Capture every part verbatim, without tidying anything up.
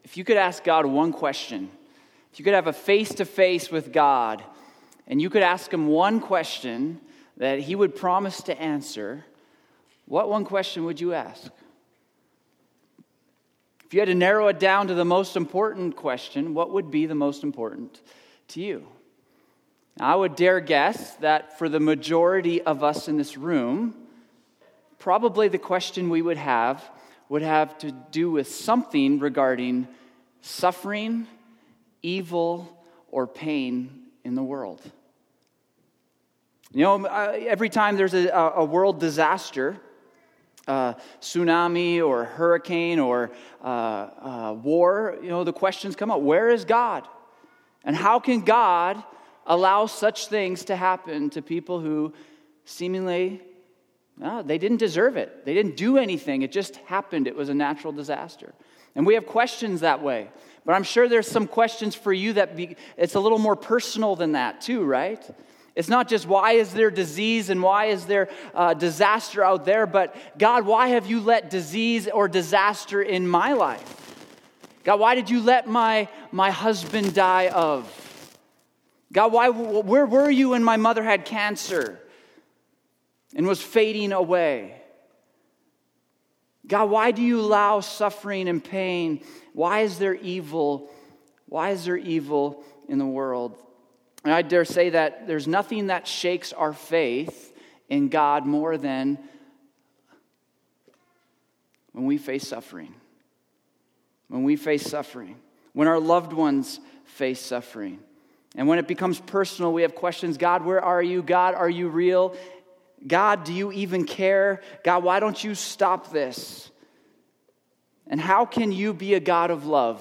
If you could ask God one question, if you could have a face-to-face with God, and you could ask him one question that he would promise to answer, what one question would you ask? If you had to narrow it down to the most important question, what would be the most important to you? Now, I would dare guess that for the majority of us in this room, probably the question we would have would have to do with something regarding suffering, evil, or pain in the world. You know, every time there's a, a world disaster, uh, tsunami or hurricane or uh, uh, war, you know, the questions come up, where is God? And how can God allow such things to happen to people who seemingly, no, they didn't deserve it. They didn't do anything. It just happened. It was a natural disaster. And we have questions that way. But I'm sure there's some questions for you that be, it's a little more personal than that too, right? It's not just why is there disease and why is there uh, disaster out there, but God, why have you let disease or disaster in my life? God, why did you let my, my husband die of? God, why? Where were you when my mother had cancer and was fading away? God, why do you allow suffering and pain? Why is there evil? Why is there evil in the world? And I dare say that there's nothing that shakes our faith in God more than when we face suffering. When we face suffering. When our loved ones face suffering. And when it becomes personal, we have questions. God, where are you? God, are you real? God, do you even care? God, why don't you stop this? And how can you be a God of love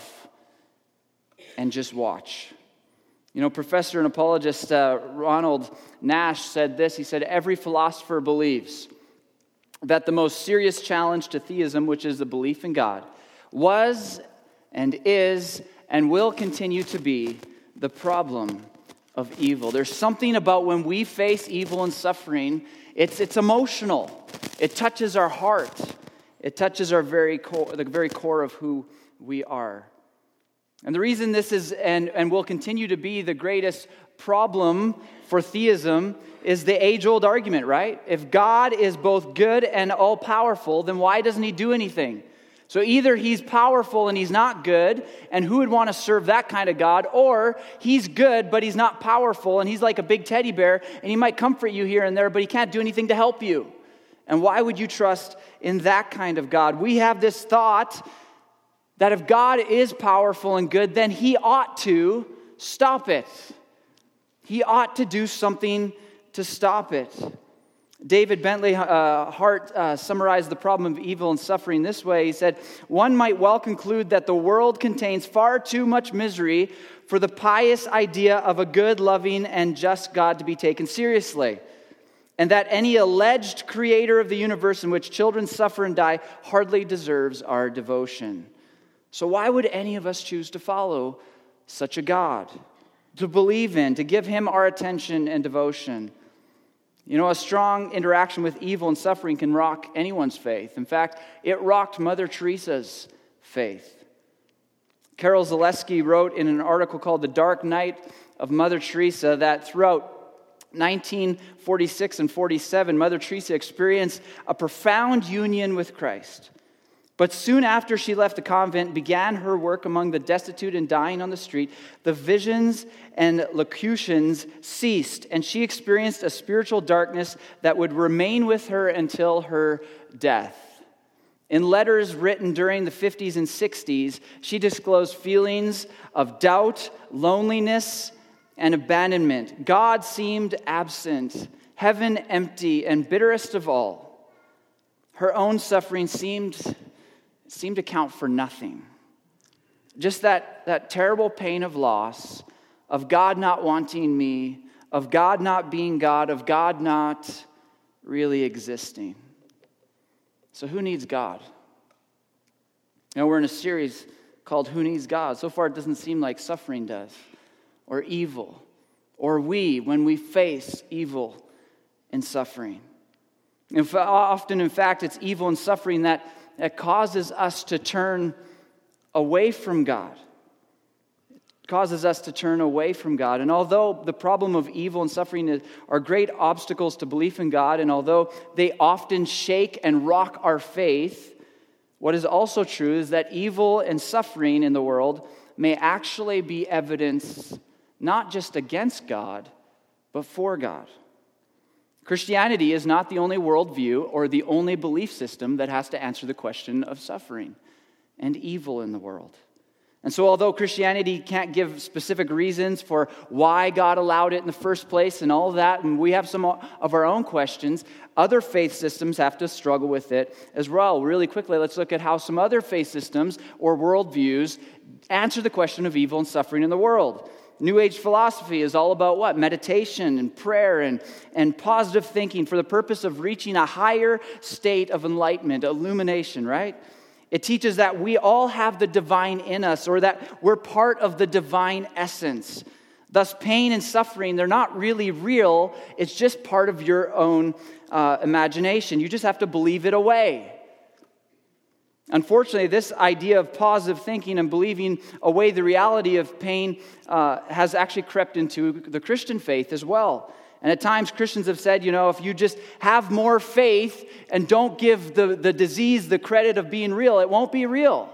and just watch? You know, professor and apologist uh, Ronald Nash said this. He said, every philosopher believes that the most serious challenge to theism, which is the belief in God, was and is and will continue to be the problem of evil. There's something about when we face evil and suffering, it's it's emotional. It touches our heart. It touches our very core, the very core of who we are. And the reason this is and, and will continue to be the greatest problem for theism is the age-old argument, right? If God is both good and all-powerful, then why doesn't he do anything? So either he's powerful and he's not good, and who would want to serve that kind of God? Or he's good, but he's not powerful, and he's like a big teddy bear, and he might comfort you here and there, but he can't do anything to help you. And why would you trust in that kind of God? We have this thought that if God is powerful and good, then he ought to stop it. He ought to do something to stop it. David Bentley uh, Hart uh, summarized the problem of evil and suffering this way. He said, one might well conclude that the world contains far too much misery for the pious idea of a good, loving, and just God to be taken seriously, and that any alleged creator of the universe in which children suffer and die hardly deserves our devotion. So why would any of us choose to follow such a God, to believe in, to give him our attention and devotion? You know, a strong interaction with evil and suffering can rock anyone's faith. In fact, it rocked Mother Teresa's faith. Carol Zaleski wrote in an article called The Dark Night of Mother Teresa that throughout nineteen forty-six and forty-seven, Mother Teresa experienced a profound union with Christ. But soon after she left the convent, began her work among the destitute and dying on the street, the visions and locutions ceased, and she experienced a spiritual darkness that would remain with her until her death. In letters written during the fifties and sixties, she disclosed feelings of doubt, loneliness, and abandonment. God seemed absent, heaven empty, and bitterest of all, her own suffering seemed seemed to count for nothing. Just that, that terrible pain of loss, of God not wanting me, of God not being God, of God not really existing. So who needs God? You know, we're in a series called Who Needs God? So far it doesn't seem like suffering does, or evil, or we when we face evil and suffering. And often, in fact, it's evil and suffering that That causes us to turn away from God. It causes us to turn away from God. And although the problem of evil and suffering is, are great obstacles to belief in God, and although they often shake and rock our faith, what is also true is that evil and suffering in the world may actually be evidence not just against God, but for God. Christianity is not the only worldview or the only belief system that has to answer the question of suffering and evil in the world. And so although Christianity can't give specific reasons for why God allowed it in the first place and all of that, and we have some of our own questions, other faith systems have to struggle with it as well. Really quickly, let's look at how some other faith systems or worldviews answer the question of evil and suffering in the world. New Age philosophy is all about what? Meditation and prayer and, and positive thinking for the purpose of reaching a higher state of enlightenment, illumination, right? It teaches that we all have the divine in us, or that we're part of the divine essence. Thus, pain and suffering, they're not really real. It's just part of your own uh, imagination. You just have to believe it away. Unfortunately, this idea of positive thinking and believing away the reality of pain uh, has actually crept into the Christian faith as well. And at times, Christians have said, you know, if you just have more faith and don't give the, the disease the credit of being real, it won't be real.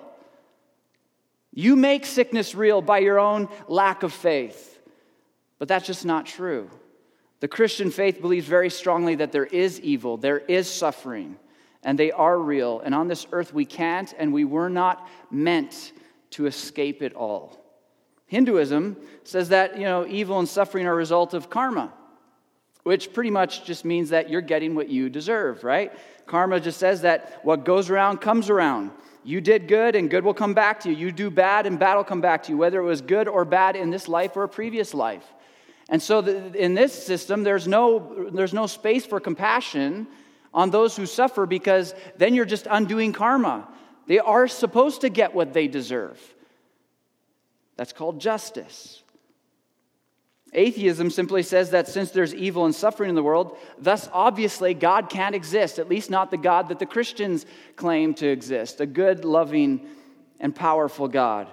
You make sickness real by your own lack of faith. But that's just not true. The Christian faith believes very strongly that there is evil, there is suffering, and they are real. And on this earth, we can't and we were not meant to escape it all. Hinduism says that, you know, evil and suffering are a result of karma, which pretty much just means that you're getting what you deserve, right? Karma just says that what goes around comes around. You did good and good will come back to you. You do bad and bad will come back to you, whether it was good or bad in this life or a previous life. And so the, in this system, there's no, there's no space for compassion on those who suffer, because then you're just undoing karma. They are supposed to get what they deserve. That's called justice. Atheism simply says that since there's evil and suffering in the world, thus obviously God can't exist, at least not the God that the Christians claim to exist, a good, loving, and powerful God.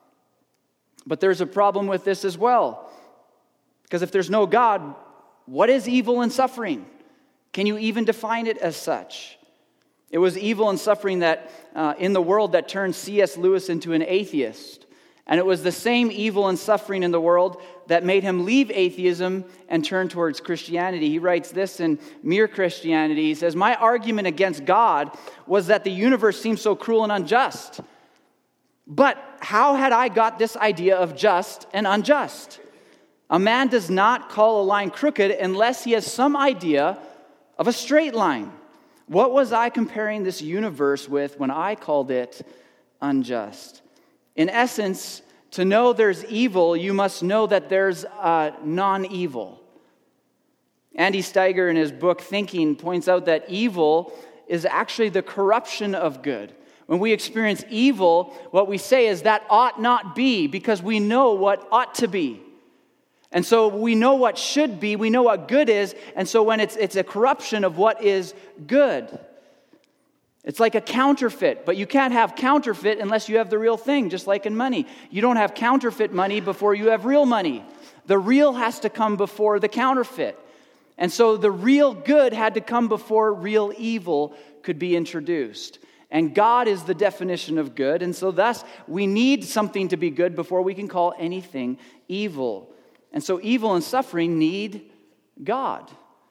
But there's a problem with this as well, because if there's no God, what is evil and suffering? Can you even define it as such? It was evil and suffering that uh, in the world that turned C S Lewis into an atheist. And it was the same evil and suffering in the world that made him leave atheism and turn towards Christianity. He writes this in Mere Christianity. He says, "My argument against God was that the universe seemed so cruel and unjust. But how had I got this idea of just and unjust? A man does not call a line crooked unless he has some idea of a straight line. What was I comparing this universe with when I called it unjust?" In essence, to know there's evil, you must know that there's uh, non-evil. Andy Steiger, in his book Thinking, points out that evil is actually the corruption of good. When we experience evil, what we say is that ought not be, because we know what ought to be. And so we know what should be, we know what good is, and so when it's it's a corruption of what is good. It's like a counterfeit, but you can't have counterfeit unless you have the real thing, just like in money. You don't have counterfeit money before you have real money. The real has to come before the counterfeit. And so the real good had to come before real evil could be introduced. And God is the definition of good, and so thus we need something to be good before we can call anything evil. And so evil and suffering need God.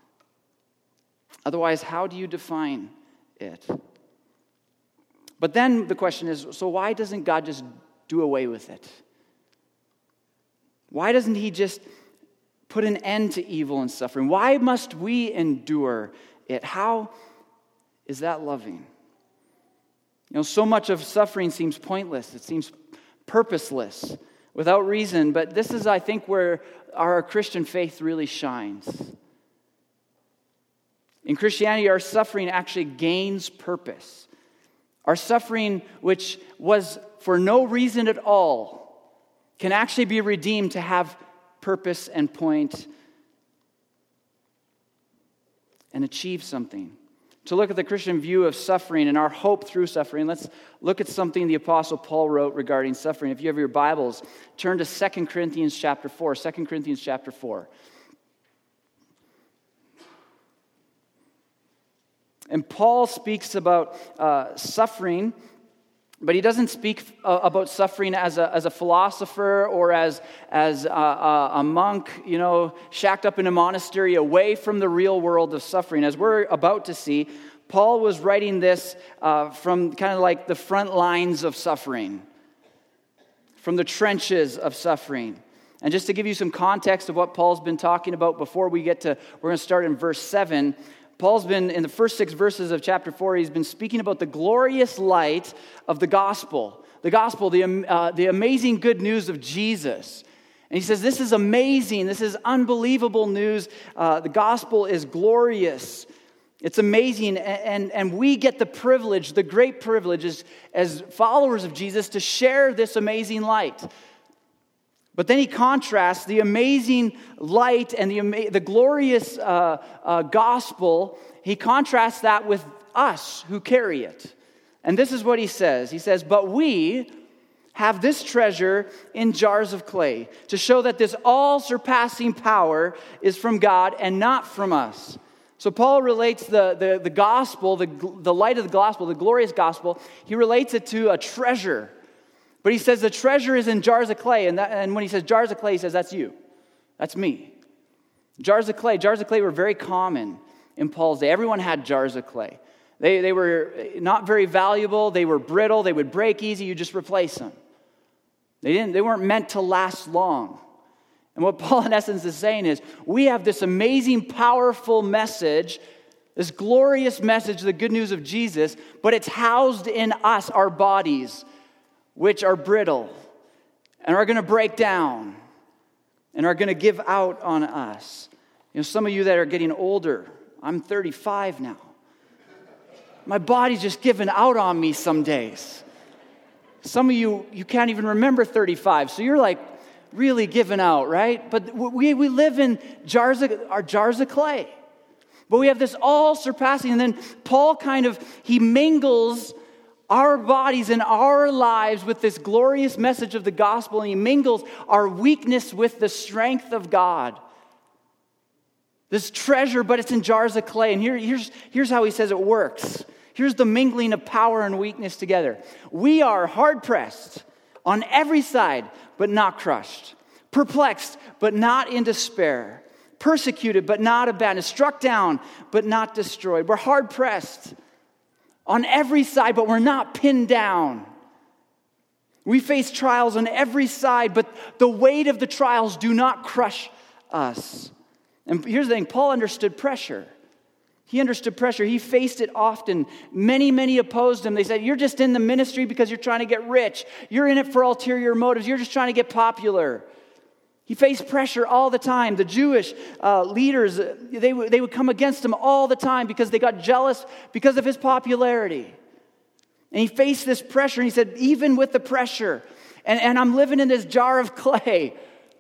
Otherwise, how do you define it? But then the question is, so why doesn't God just do away with it? Why doesn't he just put an end to evil and suffering? Why must we endure it? How is that loving? You know, so much of suffering seems pointless. It seems purposeless, without reason. But this is, I think, where our Christian faith really shines. In Christianity, our suffering actually gains purpose. Our suffering, which was for no reason at all, can actually be redeemed to have purpose and point and achieve something. to look at the Christian view of suffering and our hope through suffering, let's look at something the Apostle Paul wrote regarding suffering. If you have your Bibles, turn to Second Corinthians chapter four. Second Corinthians chapter four. And Paul speaks about uh, suffering, but he doesn't speak uh, about suffering as a, as a philosopher or as, as a, a, a monk, you know, shacked up in a monastery away from the real world of suffering. As we're about to see, Paul was writing this uh, from kind of like the front lines of suffering, from the trenches of suffering. And just to give you some context of what Paul's been talking about before we get to, we're going to start in verse seven. Paul's been, in the first six verses of chapter four, he's been speaking about the glorious light of the gospel. The gospel, the, uh, the amazing good news of Jesus. And he says, this is amazing. This is unbelievable news. Uh, the gospel is glorious. It's amazing. And, and, and we get the privilege, the great privilege as, as followers of Jesus to share this amazing light. But then he contrasts the amazing light and the, ama- the glorious uh, uh, gospel. He contrasts that with us who carry it. And this is what he says. He says, but we have this treasure in jars of clay to show that this all-surpassing power is from God and not from us. So Paul relates the, the, the gospel, the, the light of the gospel, the glorious gospel, he relates it to a treasure. But he says the treasure is in jars of clay. And, that, and when he says jars of clay, he says, that's you. That's me. Jars of clay. Jars of clay were very common in Paul's day. Everyone had jars of clay. They, they were not very valuable. They were brittle. They would break easy. You just replace them. They didn't. They weren't meant to last long. And what Paul, in essence, is saying is, we have this amazing, powerful message, this glorious message, the good news of Jesus, but it's housed in us, our bodies, which are brittle and are going to break down and are going to give out on us. You know, some of you that are getting older, I'm thirty-five now. My body's just giving out on me some days. Some of you, you can't even remember thirty-five, so you're like really giving out, right? But we, we live in jars of, our jars of clay. But we have this all-surpassing, and then Paul kind of, he mingles our bodies and our lives with this glorious message of the gospel, and he mingles our weakness with the strength of God. This treasure, but it's in jars of clay. And here, here's, here's how he says it works. Here's the mingling of power and weakness together. We are hard-pressed on every side, but not crushed. Perplexed, but not in despair. Persecuted, but not abandoned. Struck down, but not destroyed. We're hard-pressed on every side, but we're not pinned down. We face trials on every side, but the weight of the trials do not crush us. And here's the thing, Paul understood pressure. He understood pressure. He faced it often. Many, many opposed him. They said, you're just in the ministry because you're trying to get rich. You're in it for ulterior motives. You're just trying to get popular. He faced pressure all the time. The Jewish uh, leaders, they, w- they would come against him all the time because they got jealous because of his popularity. And he faced this pressure, and he said, even with the pressure, and, and I'm living in this jar of clay,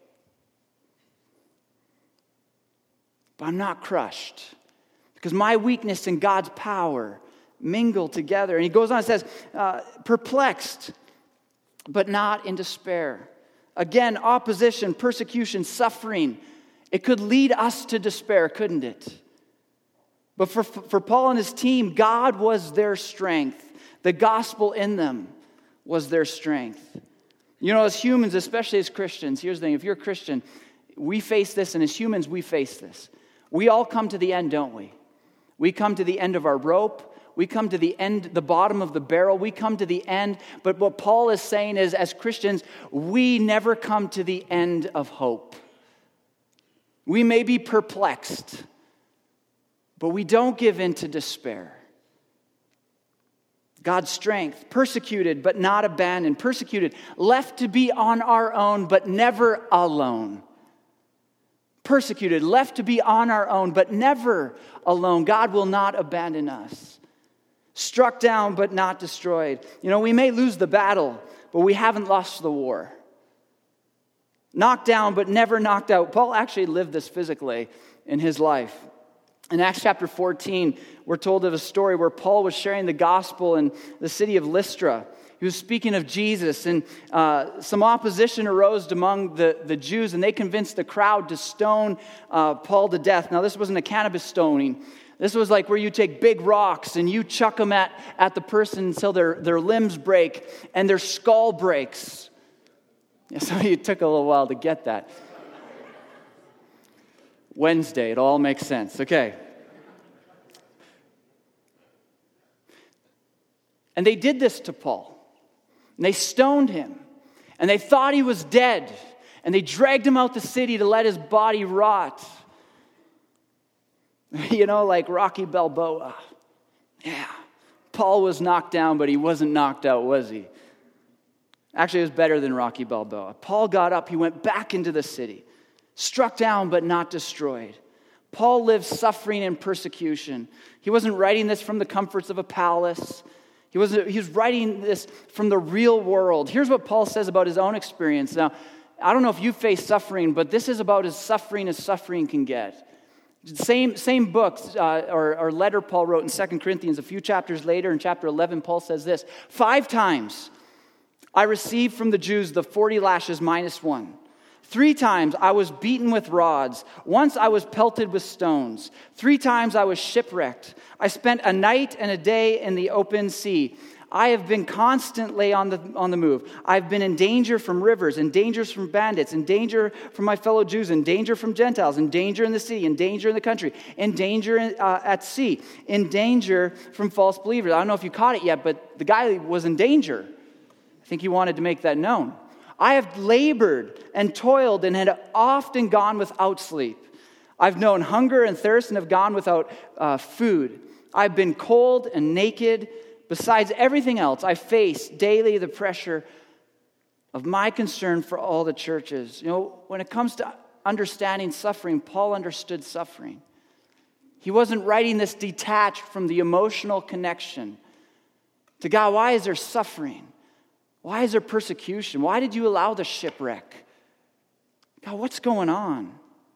but I'm not crushed because my weakness and God's power mingle together. And he goes on and says, uh, perplexed, but not in despair. Again, opposition, persecution, suffering. It could lead us to despair, couldn't it? But for, for Paul and his team, God was their strength. The gospel in them was their strength. You know, as humans, especially as Christians, here's the thing. If you're a Christian, we face this, and as humans, we face this. We all come to the end, don't we? We come to the end of our rope. We come to the end, the bottom of the barrel. We come to the end. But what Paul is saying is, as Christians, we never come to the end of hope. We may be perplexed, but we don't give in to despair. God's strength, persecuted but not abandoned, persecuted, left to be on our own but never alone. Persecuted, left to be on our own but never alone. God will not abandon us. Struck down but not destroyed. You know, we may lose the battle, but we haven't lost the war. Knocked down but never knocked out. Paul actually lived this physically in his life. In Acts chapter fourteen, we're told of a story where Paul was sharing the gospel in the city of Lystra. He was speaking of Jesus, and uh, some opposition arose among the, the Jews, and they convinced the crowd to stone uh, Paul to death. Now, this wasn't a cannabis stoning. This was like where you take big rocks and you chuck them at, at the person until their, their limbs break and their skull breaks. Yeah, some of you took a little while to get that. Wednesday, it all makes sense. Okay. And they did this to Paul. And they stoned him. And they thought he was dead. And they dragged him out the city to let his body rot. You know, like Rocky Balboa. Yeah. Paul was knocked down, but he wasn't knocked out, was he? Actually, it was better than Rocky Balboa. Paul got up. He went back into the city. Struck down, but not destroyed. Paul lived suffering and persecution. He wasn't writing this from the comforts of a palace. He was, he was writing this from the real world. Here's what Paul says about his own experience. Now, I don't know if you face suffering, but this is about as suffering as suffering can get. Same, same book uh, or, or letter Paul wrote in Second Corinthians. A few chapters later, in chapter eleven, Paul says this: Five times I received from the Jews the forty lashes minus one. Three times I was beaten with rods. Once I was pelted with stones. Three times I was shipwrecked. I spent a night and a day in the open sea. I have been constantly on the on the move. I've been in danger from rivers, in dangers from bandits, in danger from my fellow Jews, in danger from Gentiles, in danger in the sea, in danger in the country, in danger in, uh, at sea, in danger from false believers. I don't know if you caught it yet, but the guy was in danger. I think he wanted to make that known. I have labored and toiled and had often gone without sleep. I've known hunger and thirst and have gone without uh, food. I've been cold and naked. Besides everything else, I face daily the pressure of my concern for all the churches. You know, when it comes to understanding suffering, Paul understood suffering. He wasn't writing this detached from the emotional connection to God. Why is there suffering? Why is there persecution? Why did you allow the shipwreck? God, what's going on?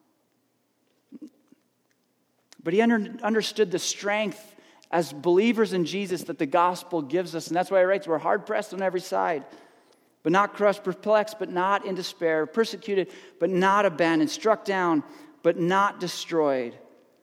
But he under, understood the strength as believers in Jesus that the gospel gives us. And that's why he writes, we're hard-pressed on every side, but not crushed, perplexed, but not in despair, persecuted, but not abandoned, struck down, but not destroyed.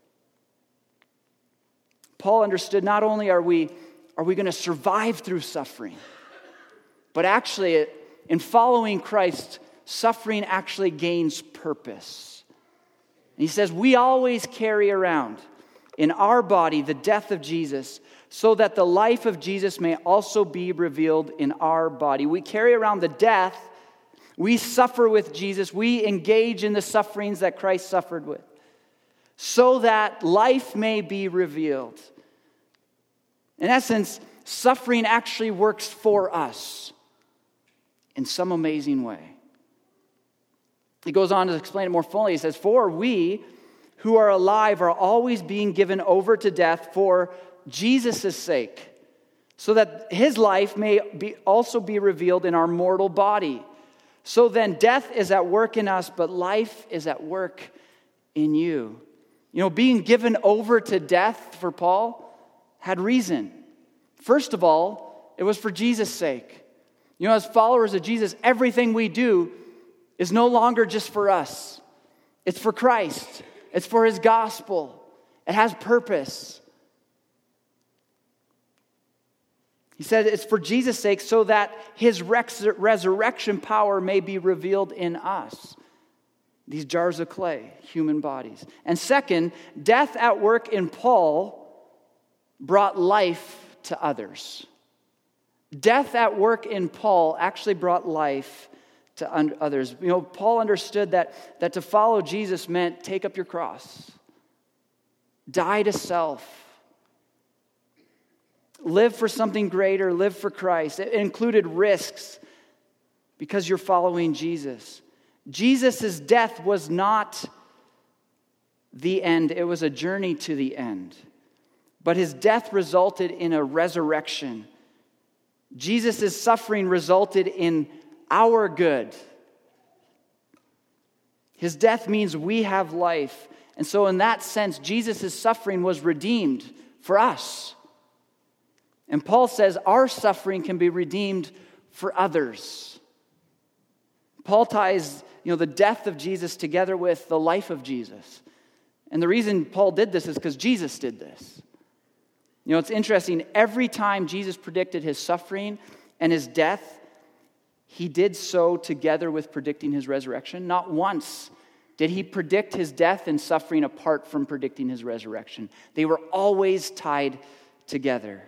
Paul understood not only are we, are we going to survive through suffering, but actually, in following Christ, suffering actually gains purpose. And he says, we always carry around in our body the death of Jesus, so that the life of Jesus may also be revealed in our body. We carry around the death. We suffer with Jesus. We engage in the sufferings that Christ suffered with, so that life may be revealed. In essence, suffering actually works for us in some amazing way. He goes on to explain it more fully. He says, for we who are alive are always being given over to death for Jesus' sake, so that his life may be also be revealed in our mortal body. So then death is at work in us, but life is at work in you. You know, being given over to death for Paul had reason. First of all, it was for Jesus' sake. You know, as followers of Jesus, everything we do is no longer just for us. It's for Christ. It's for his gospel. It has purpose. He said it's for Jesus' sake, so that his res- resurrection power may be revealed in us. These jars of clay, human bodies. And second, death at work in Paul brought life to others. Death at work in Paul actually brought life to un- others. You know, Paul understood that, that to follow Jesus meant take up your cross, die to self, live for something greater, live for Christ. It included risks because you're following Jesus. Jesus' death was not the end, it was a journey to the end. But his death resulted in a resurrection. Jesus' suffering resulted in our good. His death means we have life, And so in that sense, Jesus' suffering was redeemed for us. And Paul says our suffering can be redeemed for others. Paul ties, you know, the death of Jesus together with the life of Jesus. And the reason Paul did this is because Jesus did this. You know, it's interesting. Every time Jesus predicted his suffering and his death, he did so together with predicting his resurrection. Not once did he predict his death and suffering apart from predicting his resurrection. They were always tied together.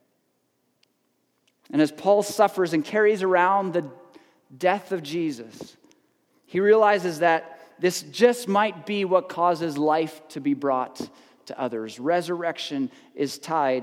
And as Paul suffers and carries around the death of Jesus, he realizes that this just might be what causes life to be brought to others. Resurrection is tied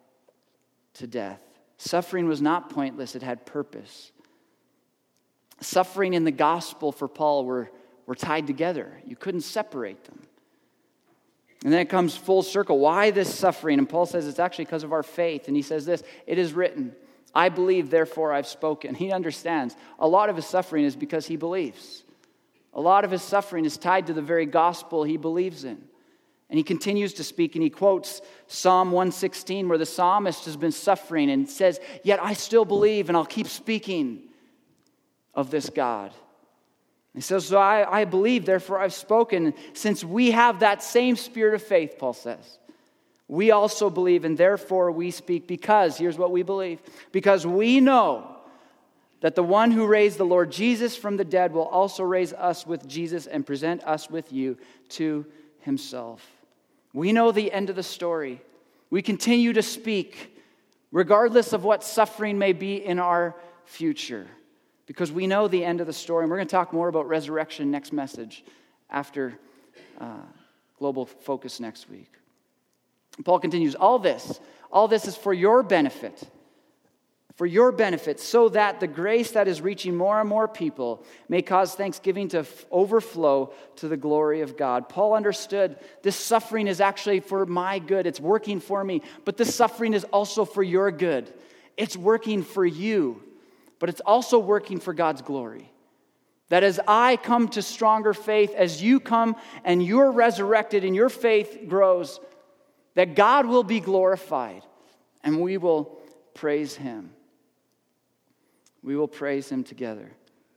to death. Suffering was not pointless, it had purpose. Suffering and the gospel for Paul were, were tied together. You couldn't separate them. And then it comes full circle. Why this suffering? And Paul says it's actually because of our faith. And he says this, it is written, I believe, therefore I've spoken. He understands. A lot of his suffering is because he believes. A lot of his suffering is tied to the very gospel he believes in. And he continues to speak, and he quotes Psalm one sixteen, where the psalmist has been suffering and says, yet I still believe, and I'll keep speaking of this God. He says, so I, I believe, therefore I've spoken. Since we have that same spirit of faith, Paul says, we also believe, and therefore we speak because, here's what we believe, because we know that the one who raised the Lord Jesus from the dead will also raise us with Jesus and present us with you to himself. We know the end of the story. We continue to speak, regardless of what suffering may be in our future, because we know the end of the story. And we're going to talk more about resurrection next message after uh, Global Focus next week. Paul continues, all this, all this is for your benefit, for your benefit, so that the grace that is reaching more and more people may cause thanksgiving to f- overflow to the glory of God. Paul understood this suffering is actually for my good. It's working for me, but this suffering is also for your good. It's working for you, but it's also working for God's glory. That as I come to stronger faith, as you come and you're resurrected and your faith grows, that God will be glorified and we will praise him. We will praise him together.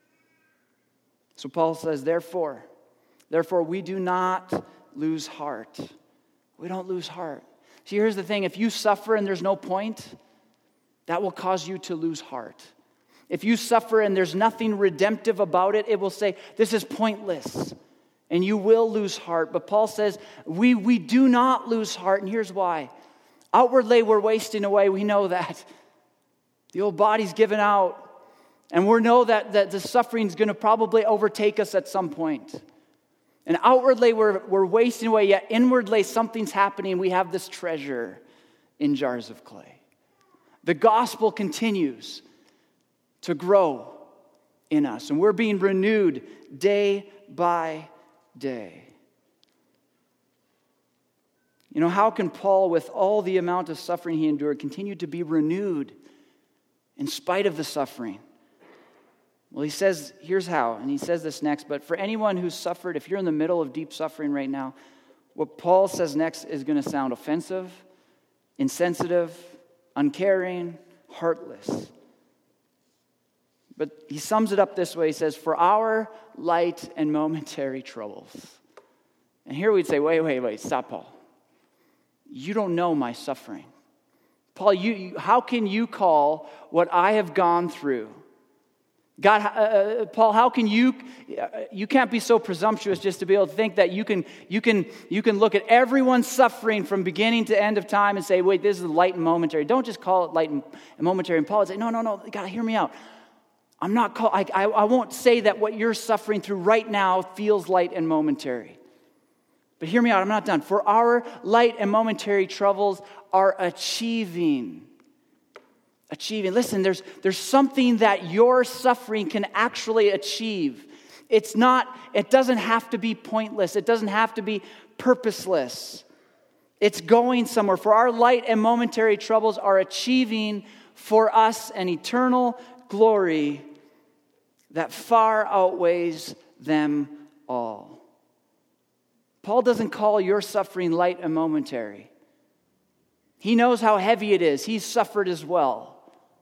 So Paul says, therefore, therefore we do not lose heart. We don't lose heart. See, here's the thing. If you suffer and there's no point, that will cause you to lose heart. If you suffer and there's nothing redemptive about it, it will say, this is pointless. And you will lose heart. But Paul says, we, we do not lose heart. And here's why. Outwardly, we're wasting away. We know that. The old body's given out. And we know that, that the suffering's going to probably overtake us at some point. And outwardly, we're, we're wasting away. Yet inwardly, something's happening. We have this treasure in jars of clay. The gospel continues to grow in us. And we're being renewed day by day. You know, how can Paul, with all the amount of suffering he endured, continue to be renewed in spite of the suffering? Well, he says, here's how, and he says this next, but for anyone who's suffered, if you're in the middle of deep suffering right now, what Paul says next is going to sound offensive, insensitive, uncaring, heartless. But he sums it up this way. He says, for our light and momentary troubles. And here we'd say, wait, wait, wait, stop, Paul. You don't know my suffering. Paul, you, you how can you call what I have gone through? God, uh, Paul, how can you, uh, you can't be so presumptuous just to be able to think that you can, you can, you can look at everyone's suffering from beginning to end of time and say, wait, this is light and momentary. Don't just call it light and momentary. And Paul would say, no, no, no, God, hear me out. I'm not call, I, I, I won't say that what you're suffering through right now feels light and momentary. But hear me out, I'm not done. For our light and momentary troubles are achieving. Achieving. Listen, there's, there's something that your suffering can actually achieve. It's not, it doesn't have to be pointless. It doesn't have to be purposeless. It's going somewhere. For our light and momentary troubles are achieving for us an eternal glory that far outweighs them all. Paul doesn't call your suffering light and momentary. He knows how heavy it is. He's suffered as well.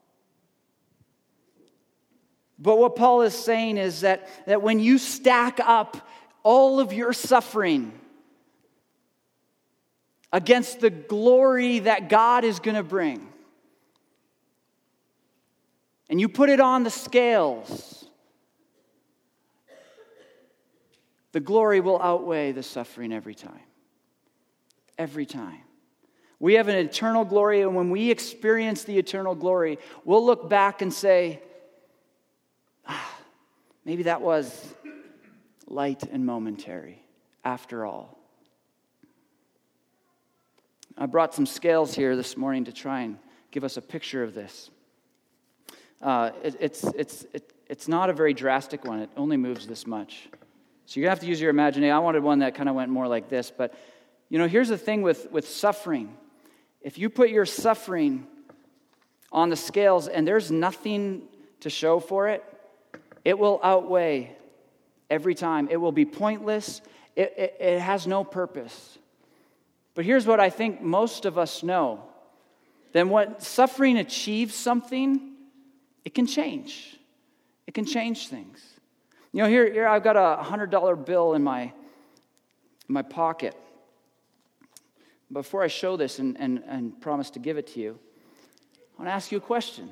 But what Paul is saying is that, that when you stack up all of your suffering against the glory that God is going to bring, and you put it on the scales, the glory will outweigh the suffering every time. Every time. We have an eternal glory, and when we experience the eternal glory, we'll look back and say, ah, maybe that was light and momentary after all. I brought some scales here this morning to try and give us a picture of this. Uh, it, it's, it's, it, it's not a very drastic one. It only moves this much. So you're going to have to use your imagination. I wanted one that kind of went more like this. But, you know, here's the thing with, with suffering. If you put your suffering on the scales and there's nothing to show for it, it will outweigh every time. It will be pointless. It, it, it has no purpose. But here's what I think most of us know. Then when suffering achieves something, it can change. It can change things. You know, here, here I've got a one hundred dollar bill in my, in my pocket. Before I show this and, and, and promise to give it to you, I want to ask you a question.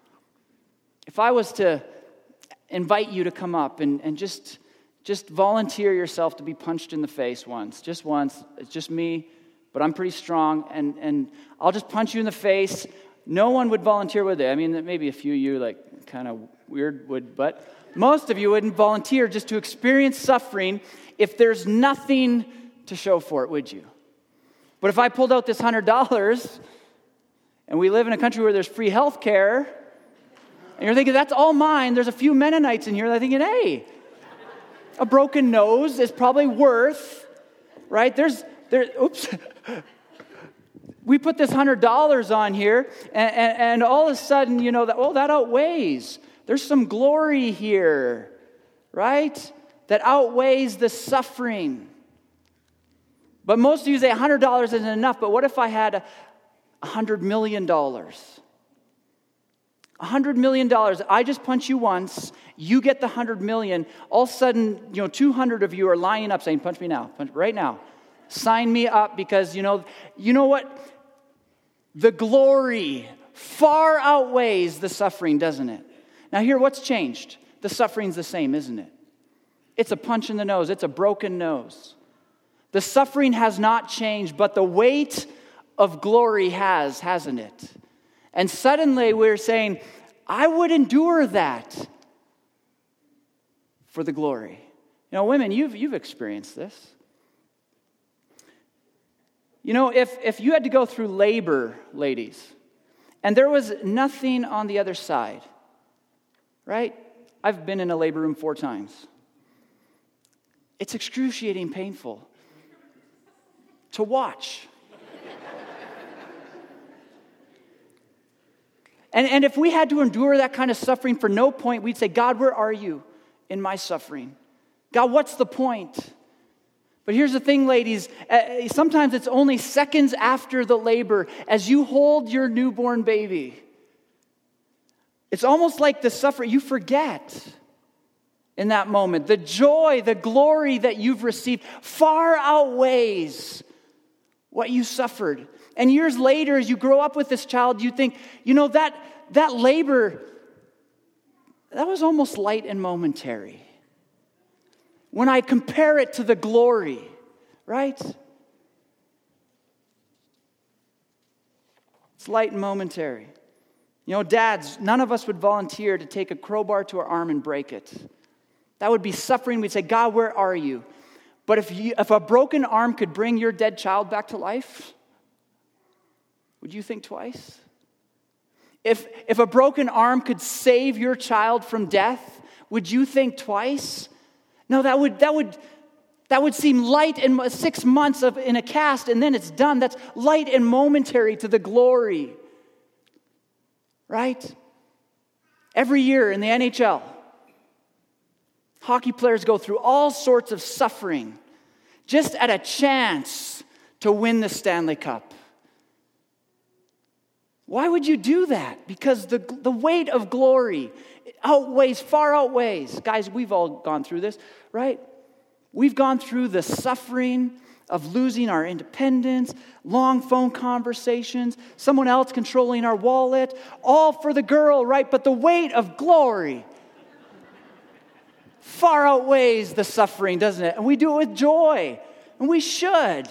If I was to invite you to come up and, and just, just volunteer yourself to be punched in the face once, just once, it's just me, but I'm pretty strong, and, and I'll just punch you in the face. No one would volunteer, would they? I mean, maybe a few of you, like, kind of weird would, but most of you wouldn't volunteer just to experience suffering if there's nothing to show for it, would you? But if I pulled out this one hundred dollars, and we live in a country where there's free health care, and you're thinking, that's all mine. There's a few Mennonites in here that are thinking, hey, a broken nose is probably worth, right? There's, there, oops. We put this one hundred dollars on here, and, and, and all of a sudden, you know, that, oh, that outweighs. There's some glory here, right? That outweighs the suffering. But most of you say one hundred dollars isn't enough, but what if I had one hundred million dollars? one hundred million dollars. I just punch you once, you get the one hundred million dollars. All of a sudden, you know, two hundred of you are lining up saying, punch me now, punch right now. Sign me up because, you know, you know what? The glory far outweighs the suffering, doesn't it? Now here, what's changed? The suffering's the same, isn't it? It's a punch in the nose. It's a broken nose. The suffering has not changed, but the weight of glory has, hasn't it? And suddenly we're saying, I would endure that for the glory. You know, women, you've, you've experienced this. You know, if, if you had to go through labor, ladies, and there was nothing on the other side, right? I've been in a labor room four times. It's excruciating painful to watch. and, and if we had to endure that kind of suffering for no point, we'd say, God, where are you in my suffering? God, what's the point? But here's the thing, ladies. Uh, sometimes it's only seconds after the labor as you hold your newborn baby. It's almost like the suffering, you forget in that moment. The joy, the glory that you've received far outweighs what you suffered. And years later, as you grow up with this child, you think, you know, that, that labor, that was almost light and momentary. When I compare it to the glory, right? It's light and momentary. You know, dads, none of us would volunteer to take a crowbar to our arm and break it. That would be suffering. We'd say, God, where are you? But if you, if a broken arm could bring your dead child back to life, would you think twice? If, if a broken arm could save your child from death, would you think twice? No, that would that would that would seem light in six months of in a cast, and then it's done. That's light and momentary to the glory. Right? Every year in the N H L, hockey players go through all sorts of suffering just at a chance to win the Stanley Cup. Why would you do that? Because the, the weight of glory outweighs, far outweighs. Guys, we've all gone through this, right? We've gone through the suffering of losing our independence, long phone conversations, someone else controlling our wallet, all for the girl, right? But the weight of glory far outweighs the suffering, doesn't it? And we do it with joy, and we should.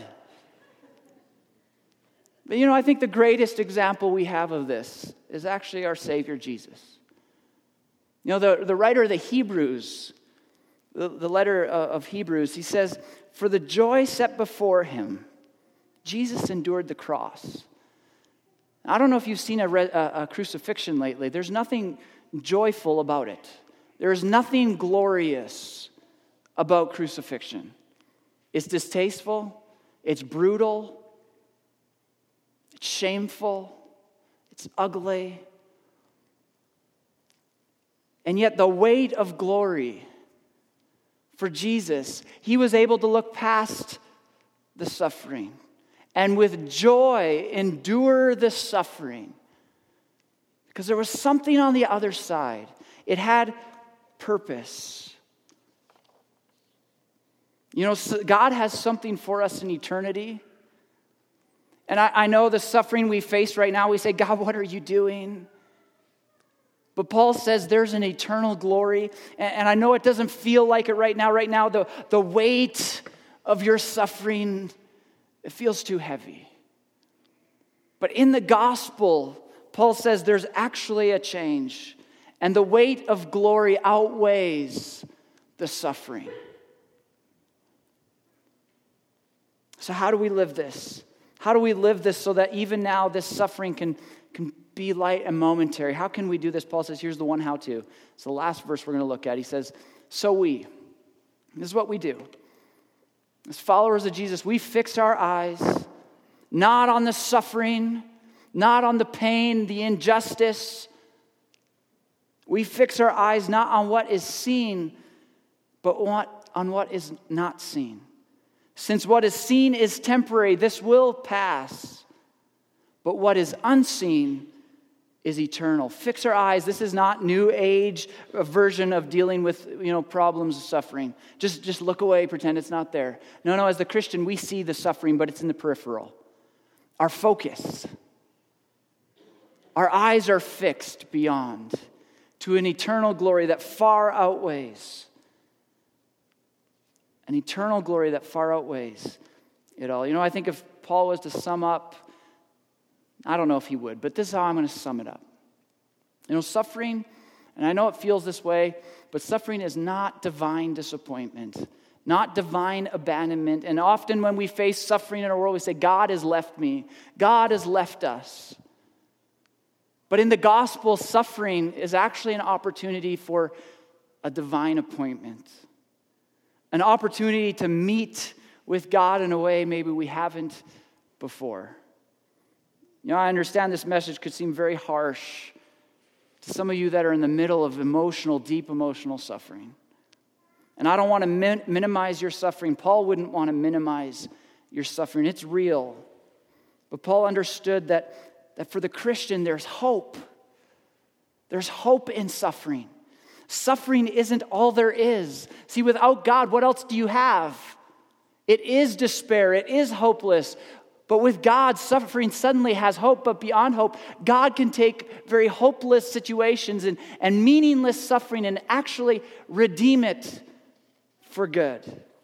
But you know, I think the greatest example we have of this is actually our Savior Jesus. You know, the, the writer of the Hebrews, the, the letter of Hebrews, he says, for the joy set before him, Jesus endured the cross. I don't know if you've seen a, re- a, a crucifixion lately. There's nothing joyful about it. There is nothing glorious about crucifixion. It's distasteful. It's brutal. It's shameful. It's ugly. And yet the weight of glory for Jesus, he was able to look past the suffering and with joy endure the suffering because there was something on the other side. It had purpose. You know, God has something for us in eternity. And I, I know the suffering we face right now, we say, God, what are you doing? But Paul says there's an eternal glory. And, and I know it doesn't feel like it right now. Right now, the, the weight of your suffering, it feels too heavy. But in the gospel, Paul says there's actually a change. And the weight of glory outweighs the suffering. So how do we live this? How do we live this so that even now this suffering can, can be light and momentary? How can we do this? Paul says, here's the one how-to. It's the last verse we're going to look at. He says, so we, this is what we do. As followers of Jesus, we fix our eyes not on the suffering, not on the pain, the injustice. We fix our eyes not on what is seen, but what, on what is not seen. Since what is seen is temporary, this will pass. But what is unseen is eternal. Fix our eyes. This is not new age a version of dealing with, you know, problems of suffering. Just, just look away, pretend it's not there. No, no, as the Christian, we see the suffering, but it's in the peripheral. Our focus. Our eyes are fixed beyond to an eternal glory that far outweighs. An eternal glory that far outweighs it all. You know, I think if Paul was to sum up, I don't know if he would, but this is how I'm going to sum it up. You know, suffering, and I know it feels this way, but suffering is not divine disappointment, not divine abandonment. And often when we face suffering in our world, we say, God has left me. God has left us. But in the gospel, suffering is actually an opportunity for a divine appointment. An opportunity to meet with God in a way maybe we haven't before. You know, I understand this message could seem very harsh to some of you that are in the middle of emotional, deep emotional suffering. And I don't want to min- minimize your suffering. Paul wouldn't want to minimize your suffering. It's real. But Paul understood that, that for the Christian, there's hope. There's hope in suffering. Suffering isn't all there is. See, without God, what else do you have? It is despair. It is hopeless. But with God, suffering suddenly has hope. But beyond hope, God can take very hopeless situations and, and meaningless suffering and actually redeem it for good.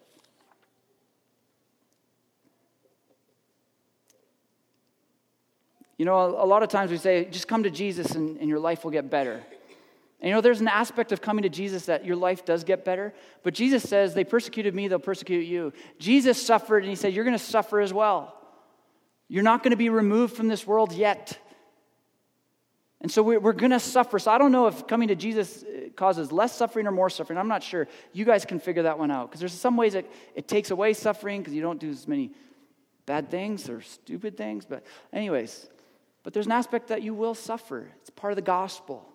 You know, a, a lot of times we say, just come to Jesus and, and your life will get better. And you know, there's an aspect of coming to Jesus that your life does get better. But Jesus says, they persecuted me, they'll persecute you. Jesus suffered, and he said, you're going to suffer as well. You're not going to be removed from this world yet. And so we're, we're going to suffer. So I don't know if coming to Jesus causes less suffering or more suffering. I'm not sure. You guys can figure that one out. Because there's some ways that it takes away suffering because you don't do as many bad things or stupid things. But anyways, but there's an aspect that you will suffer. It's part of the gospel.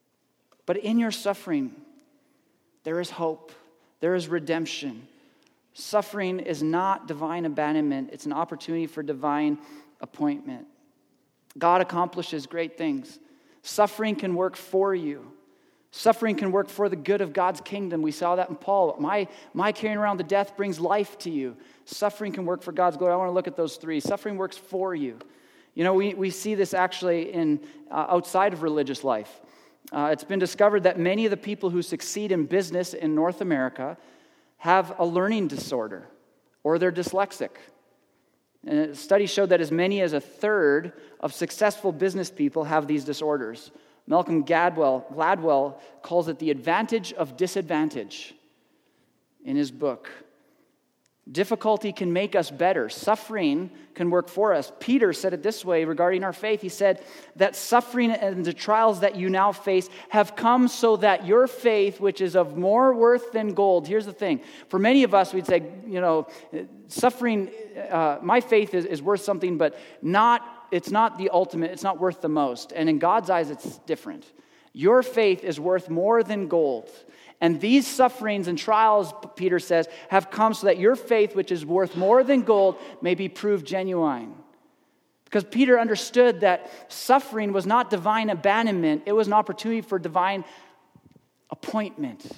But in your suffering, there is hope. There is redemption. Suffering is not divine abandonment. It's an opportunity for divine appointment. God accomplishes great things. Suffering can work for you. Suffering can work for the good of God's kingdom. We saw that in Paul. My, my carrying around the death brings life to you. Suffering can work for God's glory. I want to look at those three. Suffering works for you. You know, we, we see this actually in uh, outside of religious life. Uh, it's been discovered that many of the people who succeed in business in North America have a learning disorder or they're dyslexic. And a study showed that as many as a third of successful business people have these disorders. Malcolm Gladwell, Gladwell calls it the advantage of disadvantage in his book. Difficulty can make us better. Suffering can work for us. Peter said it this way regarding our faith. He said that suffering and the trials that you now face have come so that your faith, which is of more worth than gold. Here's the thing. For many of us, we'd say, you know, suffering, uh, my faith is, is worth something, but not, it's not the ultimate. It's not worth the most. And in God's eyes, it's different. Your faith is worth more than gold. And these sufferings and trials, Peter says, have come so that your faith, which is worth more than gold, may be proved genuine. Because Peter understood that suffering was not divine abandonment. It was an opportunity for divine appointment.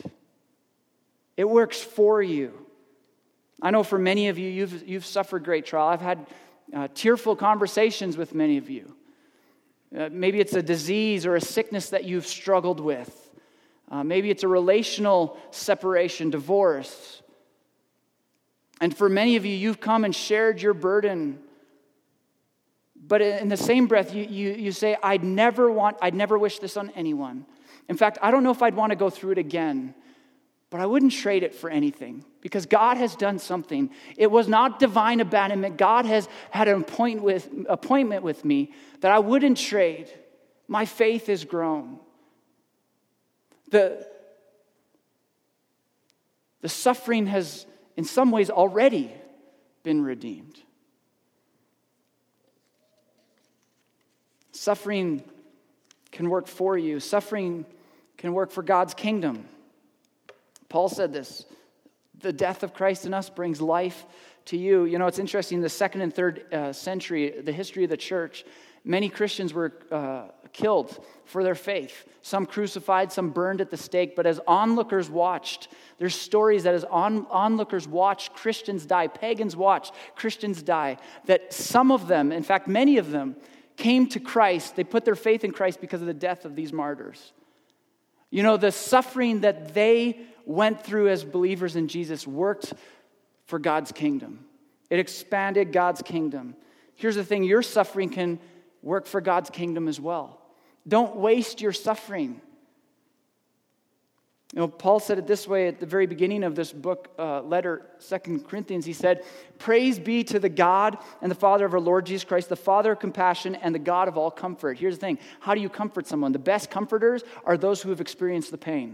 It works for you. I know for many of you, you've, you've suffered great trial. I've had uh, tearful conversations with many of you. Uh, maybe it's a disease or a sickness that you've struggled with. Uh, maybe it's a relational separation, divorce. And for many of you, you've come and shared your burden. But in the same breath, you, you, you say, I'd never want, I'd never wish this on anyone. In fact, I don't know if I'd want to go through it again, but I wouldn't trade it for anything because God has done something. It was not divine abandonment. God has had an appoint with, appointment with me that I wouldn't trade. My faith has grown. The, the suffering has, in some ways, already been redeemed. Suffering can work for you. Suffering can work for God's kingdom. Paul said this, the death of Christ in us brings life to you. You know, it's interesting, the second and third uh, century, the history of the church, many Christians were uh, killed for their faith. Some crucified, some burned at the stake. But as onlookers watched, there's stories that as on, onlookers watched Christians die, pagans watched Christians die, that some of them, in fact, many of them, came to Christ. They put their faith in Christ because of the death of these martyrs. You know, the suffering that they went through as believers in Jesus worked for God's kingdom. It expanded God's kingdom. Here's the thing, your suffering can work for God's kingdom as well. Don't waste your suffering. You know, Paul said it this way at the very beginning of this book, uh, letter, Second Corinthians. He said, praise be to the God and the Father of our Lord Jesus Christ, the Father of compassion and the God of all comfort. Here's the thing. How do you comfort someone? The best comforters are those who have experienced the pain.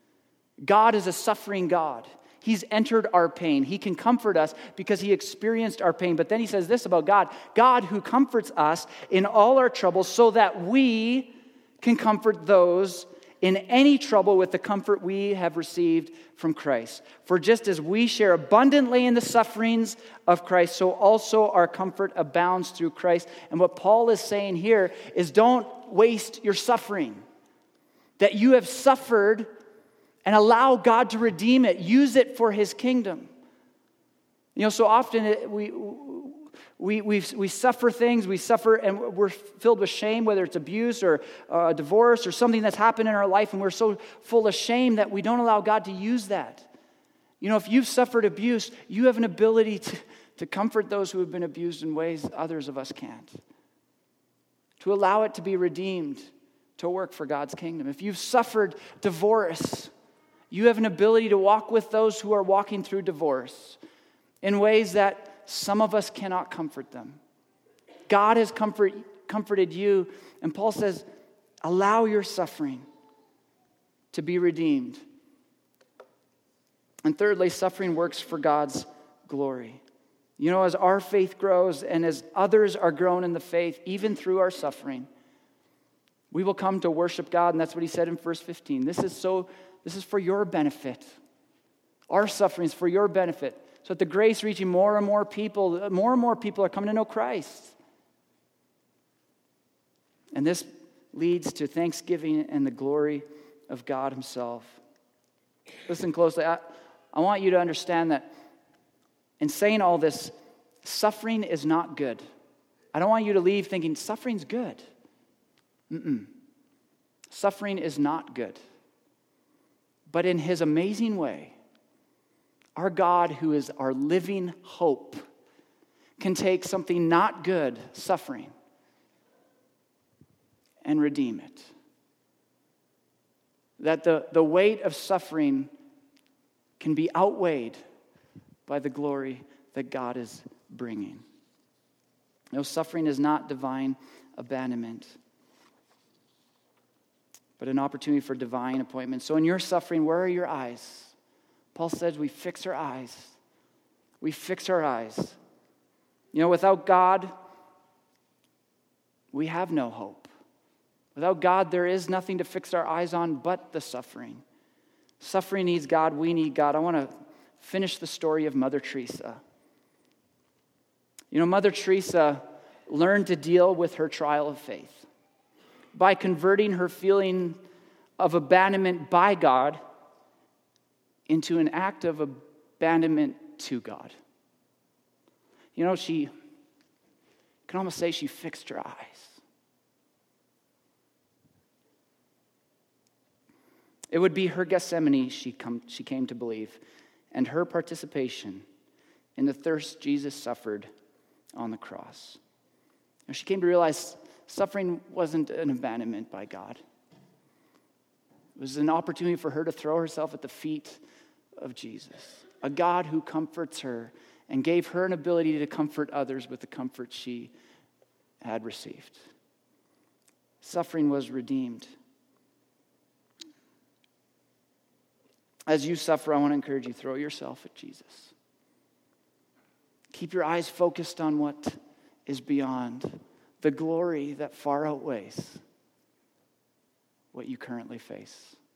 God is a suffering God. He's entered our pain. He can comfort us because he experienced our pain. But then he says this about God, God who comforts us in all our troubles so that we can comfort those in any trouble with the comfort we have received from Christ. For just as we share abundantly in the sufferings of Christ, so also our comfort abounds through Christ. And what Paul is saying here is don't waste your suffering. That you have suffered and allow God to redeem it. Use it for his kingdom. You know, so often it, we, we, we, we suffer things, we suffer and we're filled with shame, whether it's abuse or uh, divorce or something that's happened in our life, and we're so full of shame that we don't allow God to use that. You know, if you've suffered abuse, you have an ability to, to comfort those who have been abused in ways others of us can't. To allow it to be redeemed, to work for God's kingdom. If you've suffered divorce, you have an ability to walk with those who are walking through divorce in ways that some of us cannot comfort them. God has comfort, comforted you, and Paul says, allow your suffering to be redeemed. And thirdly, suffering works for God's glory. You know, as our faith grows and as others are grown in the faith, even through our suffering, we will come to worship God, and that's what he said in verse fifteen. This is so This is for your benefit. Our suffering is for your benefit, So that the grace reaching more and more people, more and more people are coming to know Christ. And this leads to thanksgiving and the glory of God himself. Listen closely. I, I want you to understand that in saying all this, suffering is not good. I don't want you to leave thinking suffering's good. Mm-mm. Suffering is not good. But in his amazing way, our God, who is our living hope, can take something not good, suffering, and redeem it. That the, the weight of suffering can be outweighed by the glory that God is bringing. No, suffering is not divine abandonment, but an opportunity for divine appointment. So in your suffering, where are your eyes? Paul says we fix our eyes. We fix our eyes. You know, without God, we have no hope. Without God, there is nothing to fix our eyes on but the suffering. Suffering needs God. We need God. I want to finish the story of Mother Teresa. You know, Mother Teresa learned to deal with her trial of faith by converting her feeling of abandonment by God into an act of abandonment to God. You know, she, you can almost say she fixed her eyes. It would be her Gethsemane, she, come, she came to believe, and her participation in the thirst Jesus suffered on the cross. And she came to realize suffering wasn't an abandonment by God. It was an opportunity for her to throw herself at the feet of Jesus, a God who comforts her and gave her an ability to comfort others with the comfort she had received. Suffering was redeemed. As you suffer, I want to encourage you, throw yourself at Jesus. Keep your eyes focused on what is beyond, the glory that far outweighs what you currently face.